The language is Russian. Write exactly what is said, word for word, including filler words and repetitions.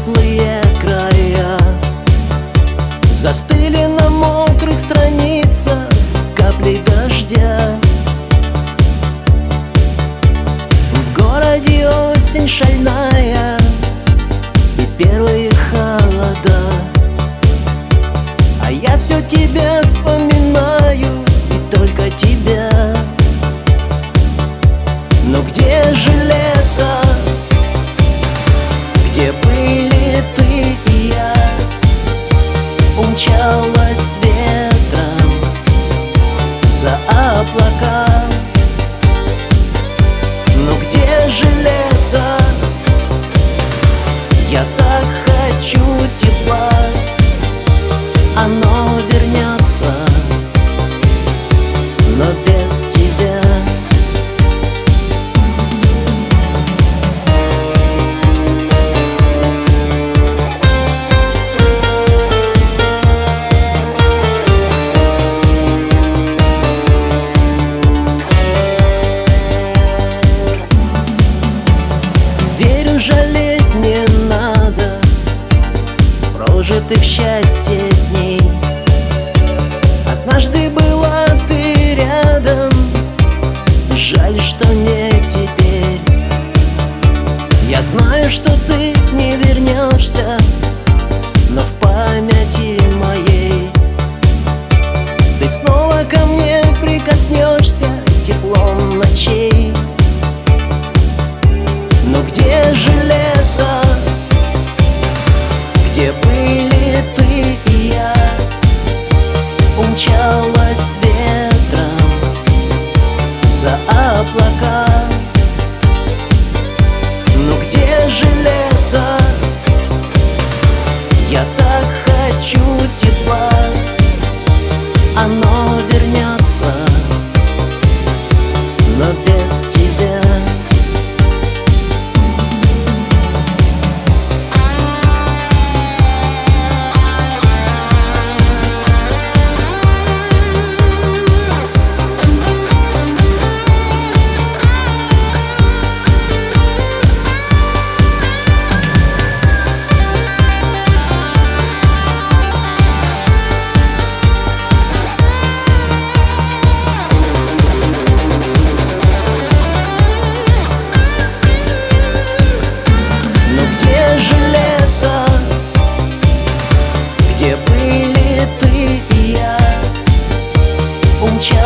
теплые края. Застыли на мокрых страницах капли дождя. В городе осень шальная и первые холода, а я все тебя вспоминаю, и только тебя. Но где же лето? Где были ты и я? Умчалась ветром за облака. Но где же лето? Я так хочу тепла. Оно вернется, но без тебя. Верю, жалеть не надо прожитых счастье дней. Однажды была ты рядом, жаль, что не теперь. Я знаю, что ты не вернешься, но в памяти моей ты снова ко мне прикоснешься теплом ночей. Но где же лето? Где были ты и я? Умчалась ветром за облака. Но где же лето? Я так хочу тепла. Оно вернется, но без тебя. Где были ты и я? Умчалась